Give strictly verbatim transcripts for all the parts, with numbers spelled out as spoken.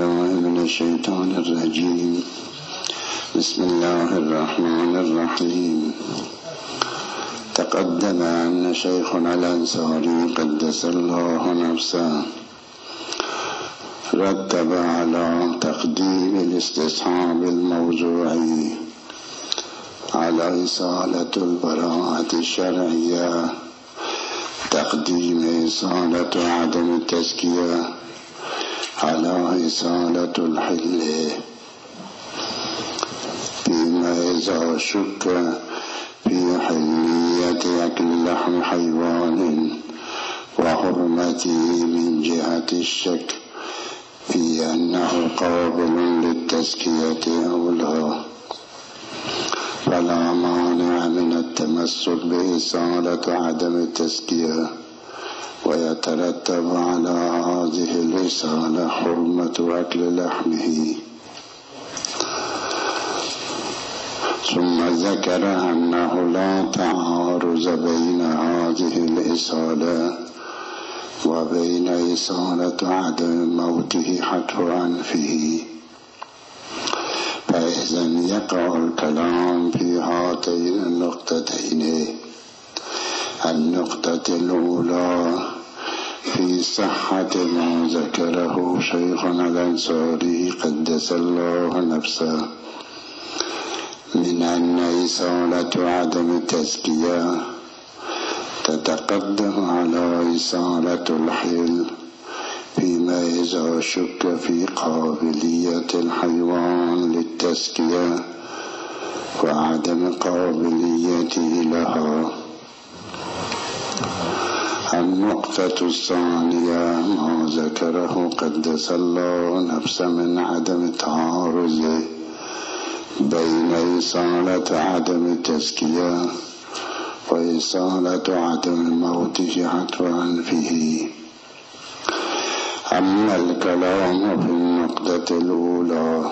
بالله من الشيطان الرجيم. بسم الله الرحمن الرحيم. تقدم أن شيخنا الأنصاري قدس الله نفسه رتب على تقديم الاستصحاب الموضوعي على إصالة البراءة الشرعية، تقديم إصالة عدم التزكية على إصالة الحل، فيما إذا شك في حلية أكل لحم حيوان وحرمته من جهة الشك في أنه قابل للتزكية أو لا، فلا مانع من التمسك بإصالة عدم التزكية، ويترتب على هذه الإصالة حرمة أكل لحمه. ثم ذكر أنه لا تعارض بين هذه الإصالة وبين إصالة عدم موته حتف أنفه، فإذا يقع الكلام في هاتين النقطتين: النقطة الأولى في صحة ما ذكره شيخنا الأنصاري قدس الله نفسه من أن إصالة عدم التزكية تتقدم على إصالة الحل، فيما إذا شك في قابلية الحيوان للتزكية وعدم قابليته لها. النقطة الثانية ما ذكره قدس الله نفسه من عدم التعارض بين إصالة عدم التزكية وإصالة عدم موته حتف أنفه. أما الكلام في النقطة الأولى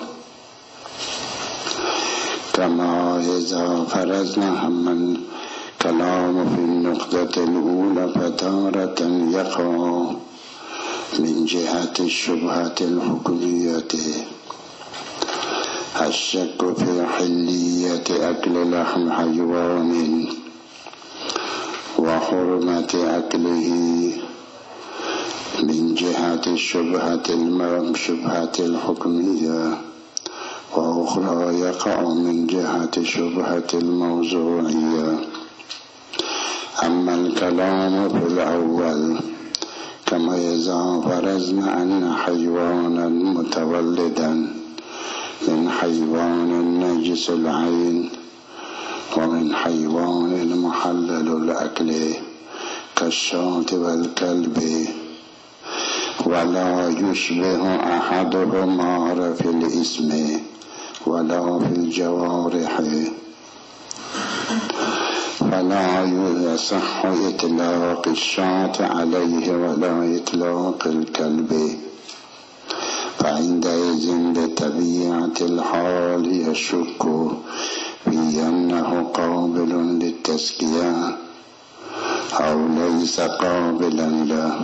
كما إذا فرضنا هم الكلام في النقطة الأولى فتارة يقع من جهة الشبهة الحكمية الشك في حلية أكل لحم حيوان وحرمة أكله من جهة الشبهة الشبهة الحكمية، وأخرى يقع من جهة شبهة الموضوعية. أما الكلام في الأول كما إذا فرضنا أن حيوانا متولدا من حيوان نجس العين ومن حيوان محلل الأكل كالشاة والكلب ولا يشبه أحدهما في الاسم ولا في الجوارح، فلا يصح إطلاق الشاة عليه ولا إطلاق الكلب، فعندئذ بطبيعة الحال يشك في أنه قابل للتزكية أو ليس قابلا له.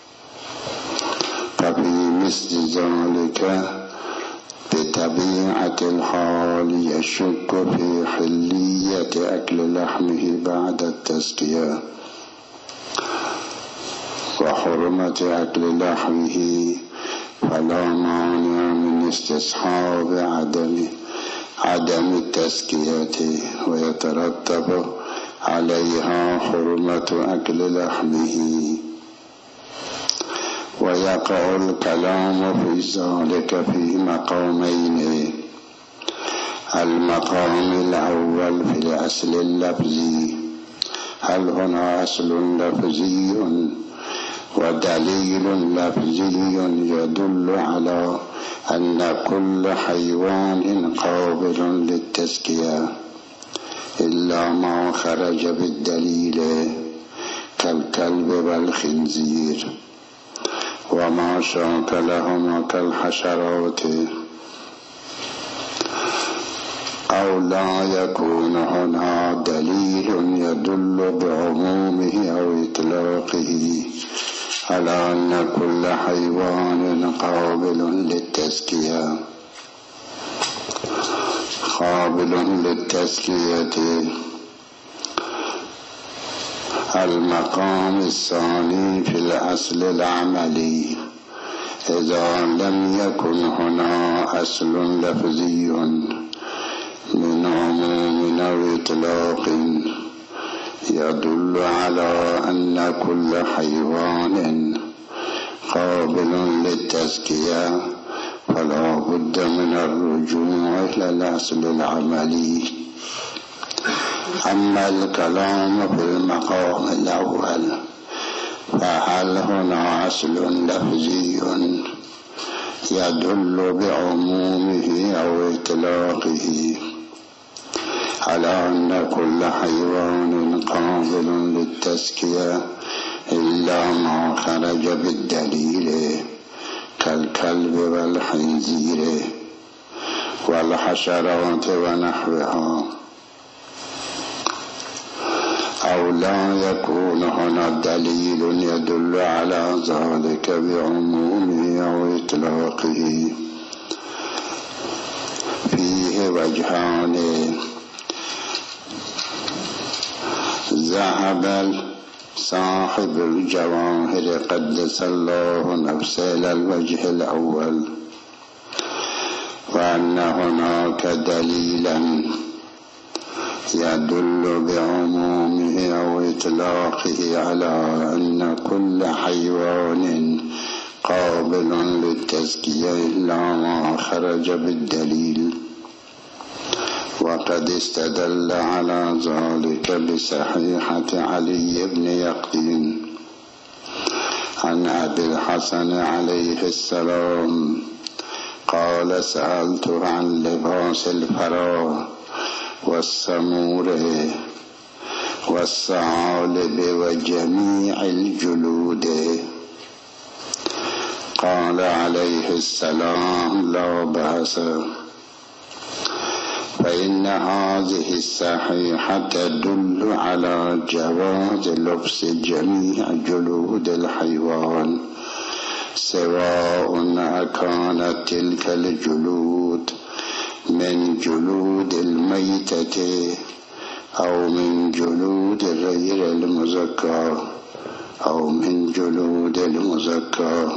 ففي مثل ذلك بطبيعة الحال يشك في حلية أكل لحمه بعد التزكية وحرمة أكل لحمه، فلا مانع من استصحاب عدم عدم التزكية ويترتب عليها حرمة أكل لحمه. ويقع الكلام في ذلك في مقامين: المقام الأول في الأصل اللفظي، هل هنا أصل لفظي ودليل لفظي يدل على أن كل حيوان قابل للتزكية إلا ما خرج بالدليل كالكلب والخنزير وما شاكلهما كالحشرات، أو لا يكون هنا دليل يدل بعمومه أو إطلاقه على أن كل حيوان قابل للتزكية قابل للتزكية. المقام الثاني في الأصل العملي، إذا لم يكن هنا أصل لفظي من عموم أو إطلاق يدل على أن كل حيوان قابل للتزكية، فلا بد من الرجوع إلى الأصل العملي. أما الكلام في المقام الأول فهل هنا أصل لفظي يدل بعمومه أو إطلاقه على أن كل حيوان قابل للتزكية إلا ما خرج بالدليل كالكلب والخنزير والحشرات ونحوها، أو لا يكون هنا دليل يدل على ذلك بعمومه أو إطلاقه؟ فيه وجهان. ذهب صاحب الجواهر قدس الله نفسه إلى الوجه الأول، وأن هناك دليلا يدل بعمومه أو إطلاقه على أن كل حيوان قابل للتزكية إلا ما خرج بالدليل، وقد استدل على ذلك بصحيحة علي بن يقين عن أبي الحسن عليه السلام قال: سألته عن لباس الفرا والسمور والثعالب وجميع الجلود، قال عليه السلام: لا بأس، فإن هذه الصحيحة تدل على جواز لبس جميع جلود الحيوان، سواء أكانت تلك الجلود من جلود الميتة أو من جلود غير المزكى أو من جلود المزكى.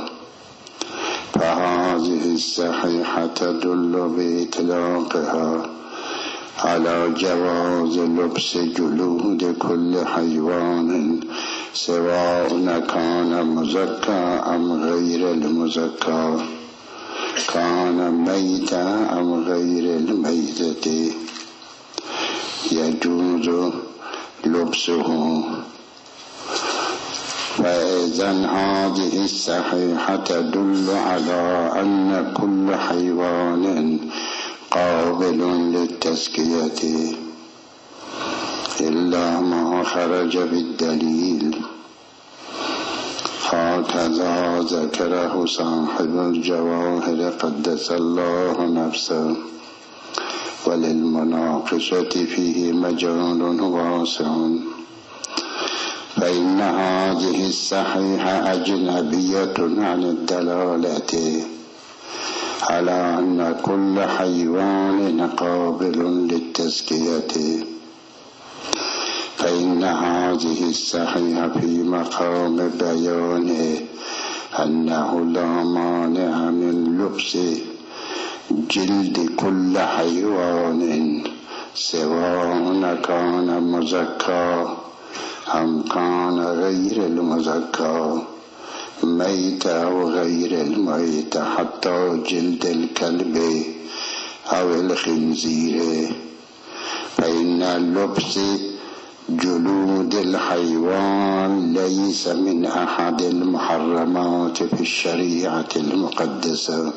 فهذه الصحيحة تدل بإطلاقها على جواز لبس جلود كل حيوان، سواء كان مزكى أم غير المزكى، كان ميتا أم غير الميتة، يجوز لبسه. فإذا هذه الصحيحة تدل على أن كل حيوان قابل للتزكية إلا ما خرج بالدليل. هكذا ذكره صاحب الجواهر قدس الله نفسه، وللمناقشة فيه مجال واسع، فإن هذه الصحيحة أجنبية عن الدلالة على أن كل حيوان قابل للتزكية، فإن هذه الصحيحة في مقام بيان أنه لا مانع من لبس جلد كل حيوان، سواء كان مزكى أم كان غير المزكى، ميت أو غير الميت، حتى جلد الكلب أو الخنزير، فإن لبس جلود الحيوان ليس من أحد المحرمات في الشريعة المقدسة.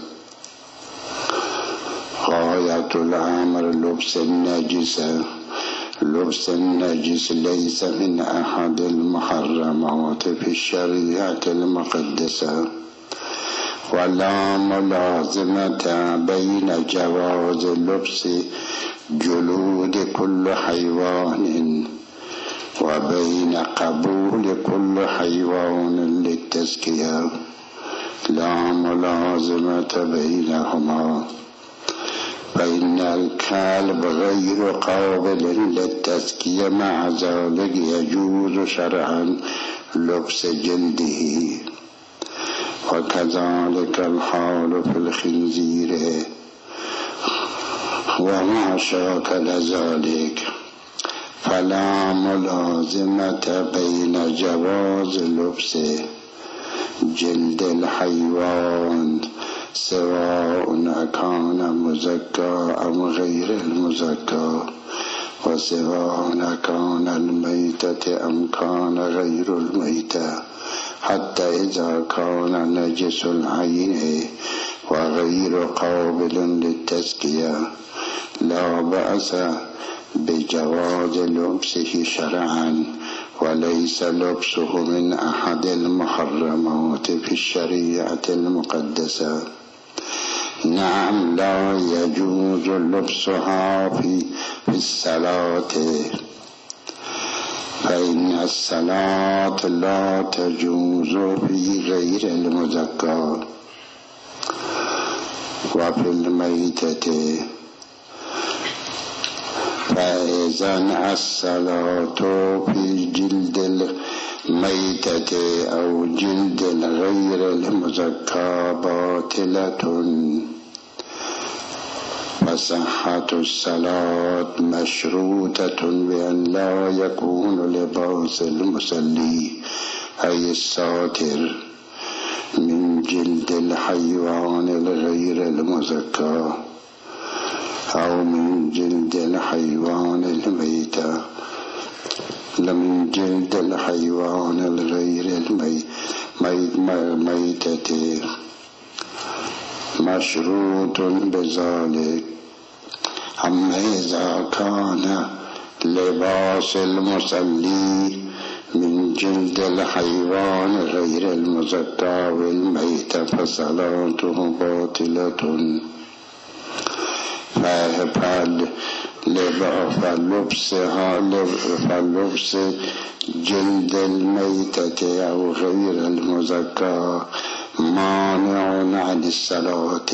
غاية الأمر لبس النجس، لبس النجس ليس من أحد المحرمات في الشريعة المقدسة، ولا ملازمة بين جواز لبس جلود كل حيوان وبين قبول كل حيوان للتزكية لا ملازمة بينهما، فإن الكلب غير قابل للتزكية، مع ذلك يجوز شرعا لبس جلده، وكذلك الحال في الخنزير وما شاكل ذلك، فلا ملازمة بين جواز لبس جلد الحيوان سواء كان مزكى أم غير المزكى، وسواء كان الميتة أم كان غير الميتة، حتى إذا كان نجس العين وغير قابل للتزكية لا بأس بجواز لبسه شرعا، وليس لبسه من أحد المحرمات في الشريعة المقدسة. نعم، لا يجوز لبسها في الصلاة، فإن الصلاة لا تجوز في غير المزكى، وفي الميتة، فإذا الصلاة في جلد الميتة أو جلد غير المزكى باطلة، فصحة الصلاة مشروطة بأن لا يكون لباس المصلي أي الساتر من جلد الحيوان الغير المزكى أو من جلد الحيوان الميتة، من جلد الحيوان الغير الميتة مشروط بذلك. أما إذا كان لباس المصلي من جلد الحيوان غير المزكى والميتة فصلاته باطلة، فلبسها فلبس جلد الميتة أو غير المزكى مانع عن الصلاة،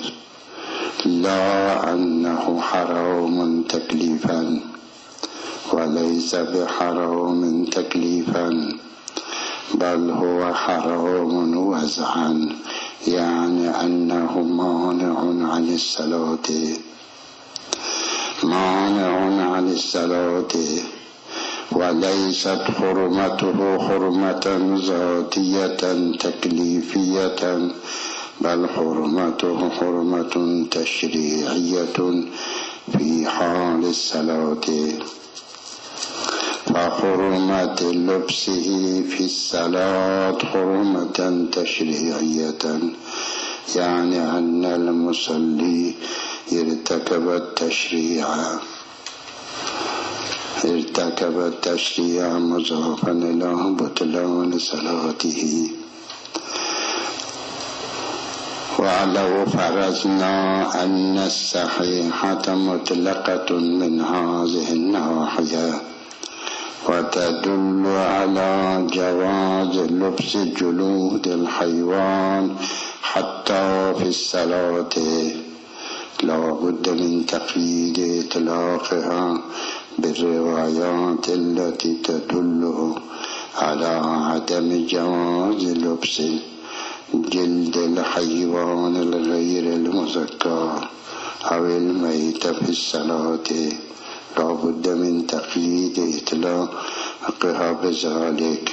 لا أنه حرام تكليفا، وليس بحرام تكليفا، بل هو حرام وزعا، يعني أنه مانع عن الصلاة، مانع عن الصلاة، وليست حرمته حرمة ذاتية تكليفية، بل حرمته حرمة تشريعية في حال الصلاة، فحرمة لبسه في الصلاة حرمة تشريعية، يعني أن المصلي ارتكب التشريع ارتكب التشريع مضافا إلى بطلان صلاته. ولو فرضنا أن الصحيحة مطلقة من هذه الناحية وتدل على جواز لبس جلود الحيوان حتى في الصلاة، لا بد من تقييد إطلاقها بالروايات التي تدل على عدم جواز لبس جلد الحيوان الغير المزكى أو الميت في الصلاة، لا بد من تقييد إطلاقها بذلك.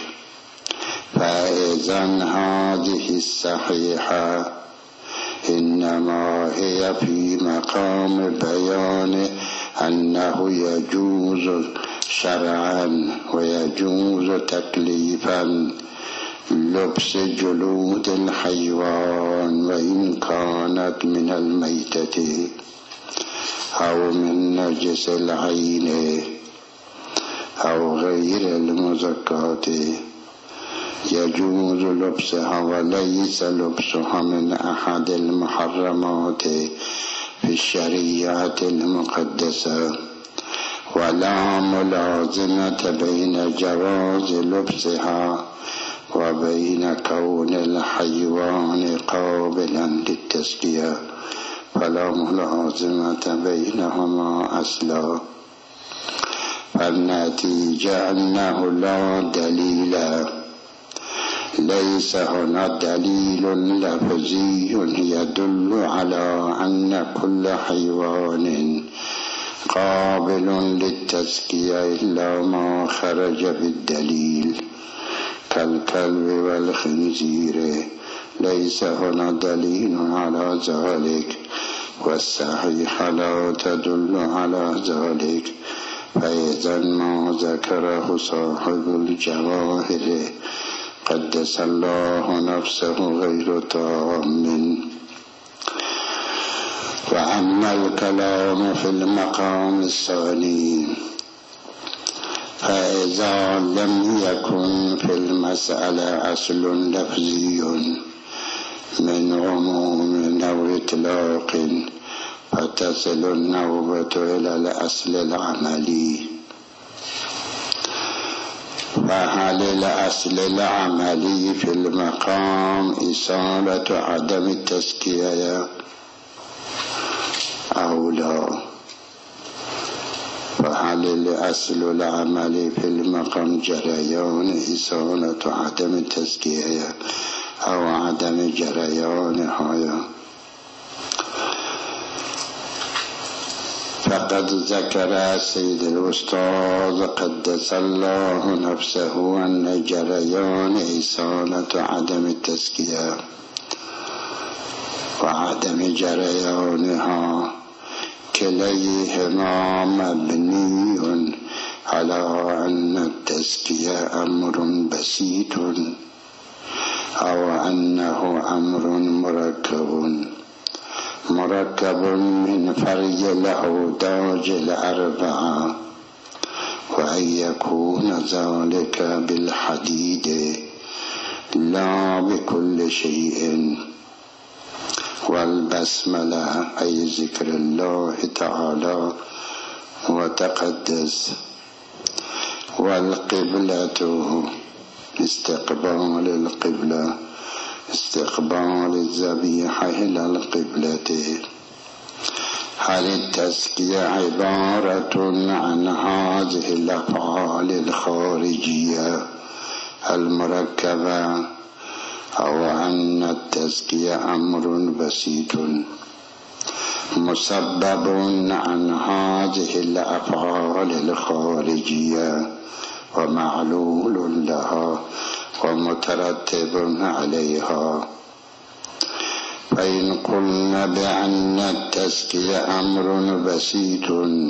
فإذا هذه الصحيحة إنما هي في مقام بيان أنه يجوز شرعا ويجوز تكليفا لبس جلود الحيوان، وإن كانت من الميتة أو من نجس العين أو غير المزكاة، يجوز لبسها، وليس لبسها من أحد المحرمات في الشريعة المقدسة، ولا ملازمة بين جواز لبسها وبين كون الحيوان قابلا للتزكية، فلا ملازمة بينهما أصلا. فالنتيجة أنه لا دليل، ليس هنا دليل لفظي يدل على أن كل حيوان قابل للتزكية إلا ما خرج بالدليل كالكلب والخنزير، ليس هنا دليل على ذلك، والصحيح لا تدل على ذلك. فإذا ما ذكره صاحب الجواهر قدس الله نفسه غير تام. وأما الكلام في المقام الثاني، فإذا لم يكن في المسألة أصل لفظي من عموم أو إطلاق فتصل النوبة إلى الأصل العملي. فهل الأصل العملي في المقام إصالة عدم التزكية أو لا؟ فهل الأصل العملي في المقام جريان إصالة عدم التزكية أو عدم جريانها؟ فقد ذكر السيد الأستاذ قدس الله نفسه أن جريان إصالة عدم التزكية وعدم جريانها كليهما مبني على أن التزكية أمر بسيط أو أنه أمر مركب مركب من فرج الأوداج الأربعة، وأن يكون ذلك بالحديد لا بكل شيء، والبسملة أي ذكر الله تعالى وتقدس، والقبلة استقبال القبلة استقبال الذبيحة إلى القبلة. هل التزكية عبارة عن هذه الأفعال الخارجية المركبة أو أن التزكية أمر بسيط مسبب عن هذه الأفعال الخارجية ومعلول لها ومترتب عليها؟ فإن قلنا بأن التزكية أمر بسيط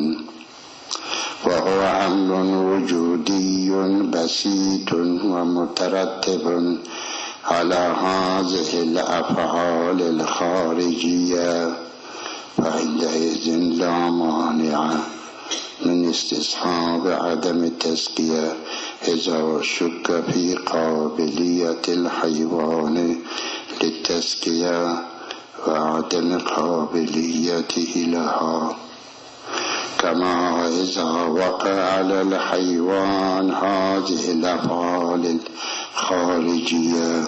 وهو أمر وجودي بسيط ومترتب على هذه الأفعال الخارجية، فعندئذ لا مانع من استصحاب عدم التزكية إذا شك في قابلية الحيوان للتزكية وعدم قابليته لها، كما إذا وقع على الحيوان هذه الأفعال الخارجية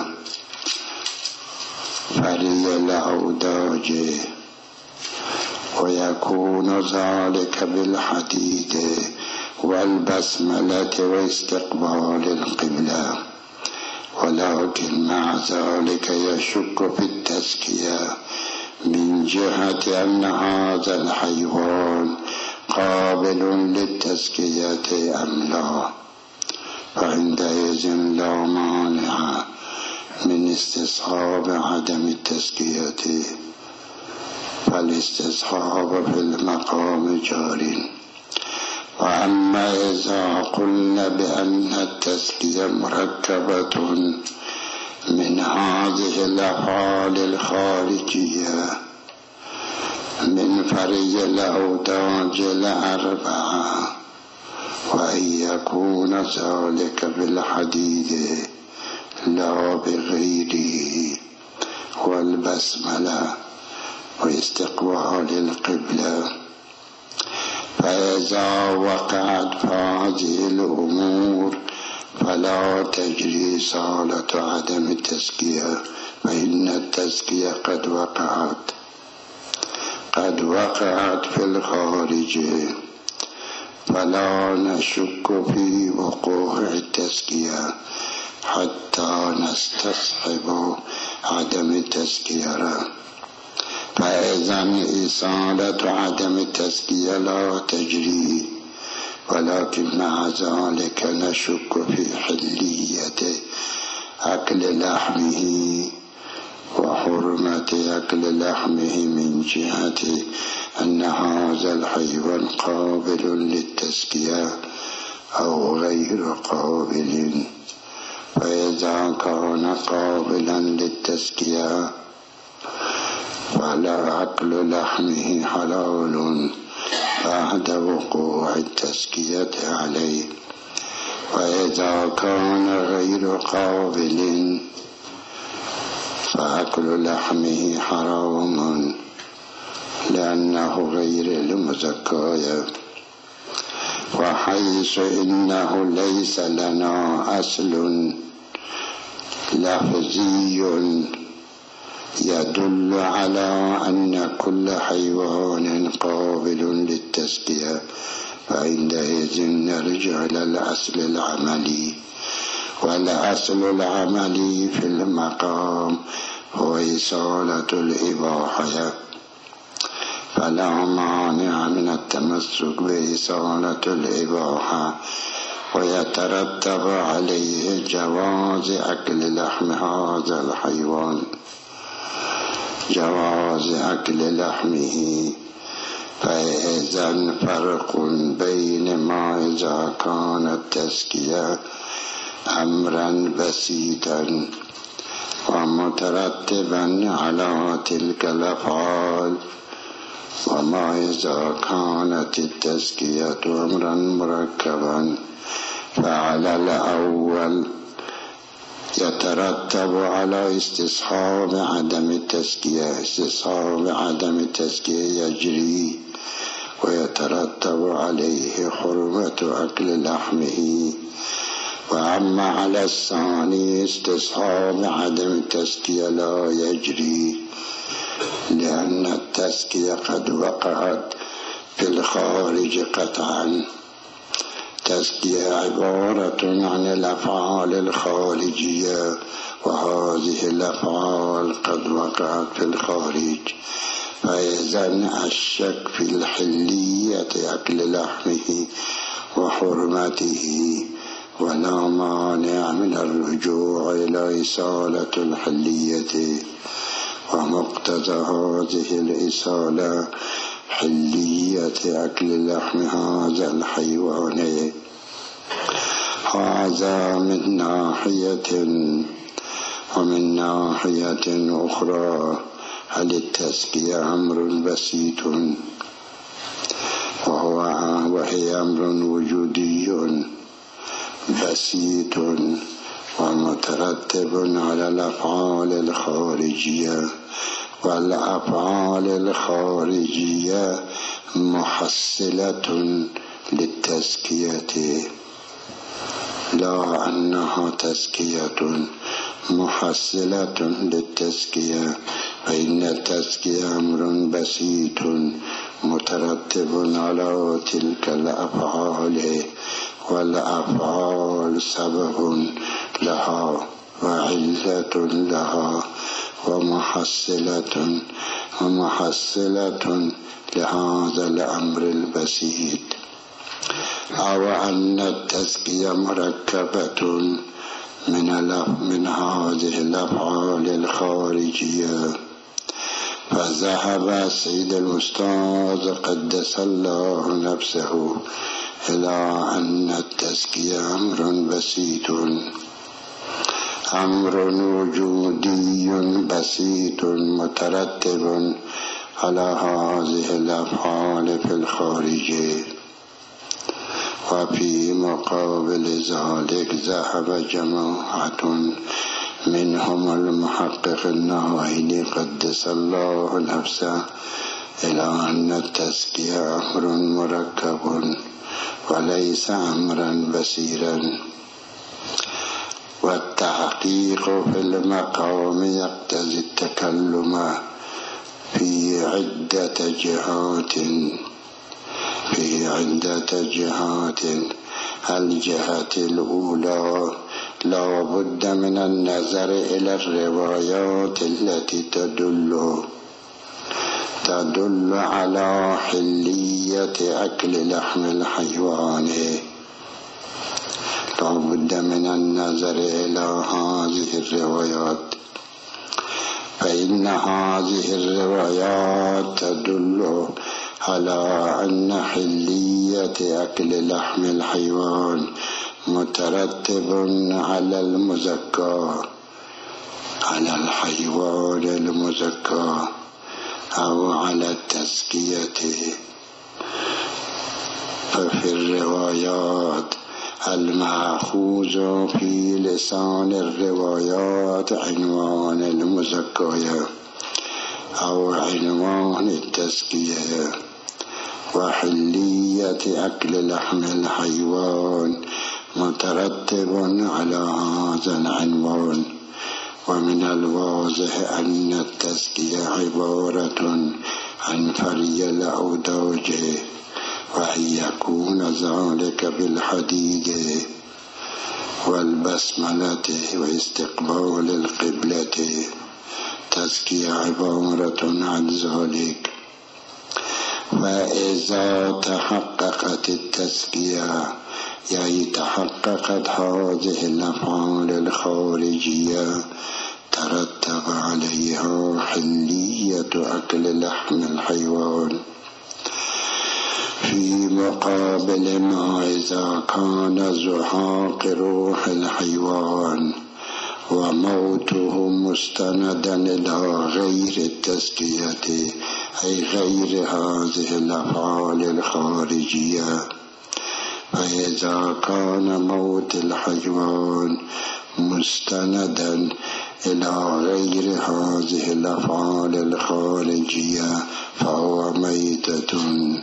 فري الأوداج، ويكون ذلك بالحديد والبسملة واستقبال القبلة، ولكن مع ذلك يشك في التزكية من جهة أن هذا الحيوان قابل للتزكية أم لا، فعندئذ لا مانع من استصحاب عدم التزكية، فالاستصحاب في المقام جار. وأما إذا قلنا بأن التزكية مركبة من هذه الأفعال الخارجية من فرج الأوداج الأربعة، وأن يكون ذلك بالحديد لا بغيره، والبسملة واستقبال القبلة، فإذا وقعت هذه الأمور فلا تجري صالة عدم التزكية، فإن التزكية قد وقعت قد وقعت في الخارج، فلا نشك في وقوع التزكية حتى نستصحب عدم التزكية. فإذن إزالة عدم التزكية لا تجري، ولكن مع ذلك نشك في حلية أكل لحمه وحرمة أكل لحمه من جهة أن هذا الحيوان قابل للتزكية أو غير قابل. فإذا كان قابلا للتزكية فلا أكل لحمه حلال بعد وقوع التزكية عليه، وإذا كان غير قابل فأكل لحمه حرام لأنه غير المزكى. وحيث إنه ليس لنا أصل لفظي يدل على أن كل حيوان قابل للتزكية، فعندئذ نرجع إلى الأصل العملي، والأصل العملي في المقام هو إزالة الإباحة، فلا مانع من التمسك بإزالة الإباحة، ويترتب عليه جواز أكل لحم هذا الحيوان جواز أكل لحمه. فإذن فرق بين ما إذا كانت التزكية أمرا بسيطا ومترتبا على تلك الأفعال، وما إذا كانت التزكية أمرا مركبا. فعلى الأول يترتب على استصحاب عدم التزكية، استصحاب عدم التزكية يجري ويترتب عليه حرمة أكل لحمه. وأما على الثاني استصحاب عدم التزكية لا يجري، لأن التزكية قد وقعت في الخارج قطعا. التزكية عبارة عن الأفعال الخارجية، وهذه الأفعال قد وقعت في الخارج. فإذن الشك في الحلية أكل لحمه وحرمته، ولا مانع من الرجوع إلى إزالة الحلية، ومقتضى هذه الإزالة حلية أكل لحم هذا الحيوان. هذا من ناحية، ومن ناحية أخرى هل التزكية أمر بسيط، وهو وهي أمر وجودي بسيط ومترتب على الأفعال الخارجية، والأفعال الخارجية محصلة للتزكية، لا أنها تزكية محصلة للتزكية. فإن التزكية أمر بسيط مترتب على تلك الأفعال، والأفعال سبب لها وعلة لها ومحصلة ومحصلة لهذا الأمر البسيط. أو أن التزكية مركبة من من هذه الأفعال الخارجية. فذهب سيد الأستاذ قدس الله نفسه إلى أن التزكية أمر بسيط، أمر وجودي بسيط مترتب على هذه الأفعال في الخارج. وفي مقابل ذلك ذهب جماعة منهم المحقق النووي قدس الله نفسه إلى أن التزكية أمر مركب وليس أمرا بسيرا، والتحقيق في المقام يقتضي التكلم في عدة جهات في عدة جهات الجهة الأولى لا بد من النظر إلى الروايات التي تدل تدل على حلية أكل لحم الحيوان. لا بد من النظر إلى هذه الروايات، فإن هذه الروايات تدل على أن حلية أكل لحم الحيوان مترتب على المزكى على الحيوان المزكى أو على التزكية. ففي الروايات المأخوذ في لسان الروايات عنوان المزكاة أو عنوان التزكية، وحلية أكل لحم الحيوان مترتب على هذا العنوان. ومن الواضح أن التزكية عبارة عن فري الأوداج، وأن يكون ذلك بالحديد والبسملة واستقبال القبلة. التزكية عبارة عن ذلك. فإذا تحققت التزكية يعني تحققت هذه الأفعال الخارجية ترتب عليها حلية أكل لحم الحيوان، في مقابل ما إذا كان زهاق روح الحيوان وموته مستندا إلى غير التزكية أي غير هذه الأفعال الخارجية. فإذا كان موت الحيوان مستندا إلى غير هذه الأفعال الخارجية فهو ميتة،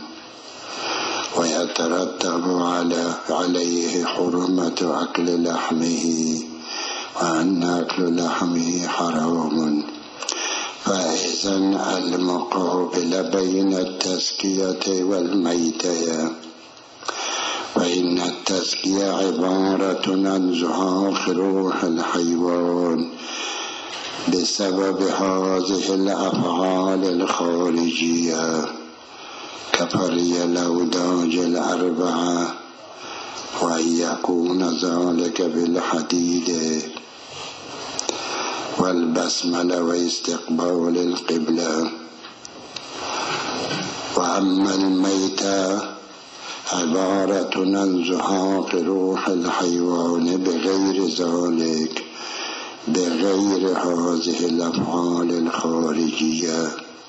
ويترتب على عليه حرمة أكل لحمه، وأن أكل لحمه حرام. فإذا المقابل بين التزكية والميتة، فإن التزكية عبارة عن زهاق روح الحيوان بسبب هذه الأفعال الخارجية كفري الأوداج الأربعة، وأن يكون ذلك بالحديد والبسملة واستقبال القبلة. وأما الميتة عبارة عن زهاق روح الحيوان بغير ذلك بغير هذه الأفعال الخارجية.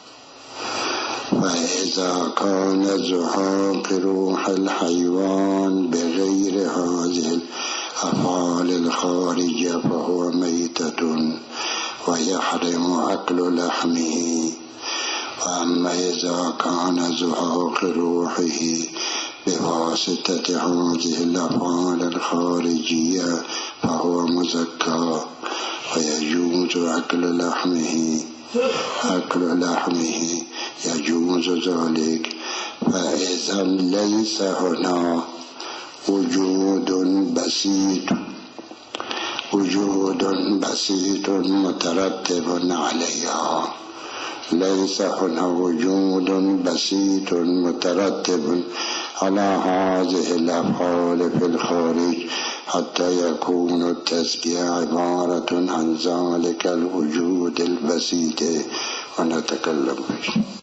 فإذا كان زهاق روح الحيوان بغير هذه الأفعال الخارجية فهو ميتة ويحرم أكل لحمه. وأما إذا كان زهاق روحه بواسطة هذه الأفعال الخارجية فهو مزكى ويجوز أكل لحمه أكل لحمه يجوز ذلك. فإذا ليس هنا وجود بسيط وجود بسيط مترتب عليها ليس هنا وجود بسيط مترتب على هذه الأفعال في الخارج حتى يكون التزكية عبارة عن ذلك الوجود البسيط ونتكلم فيه.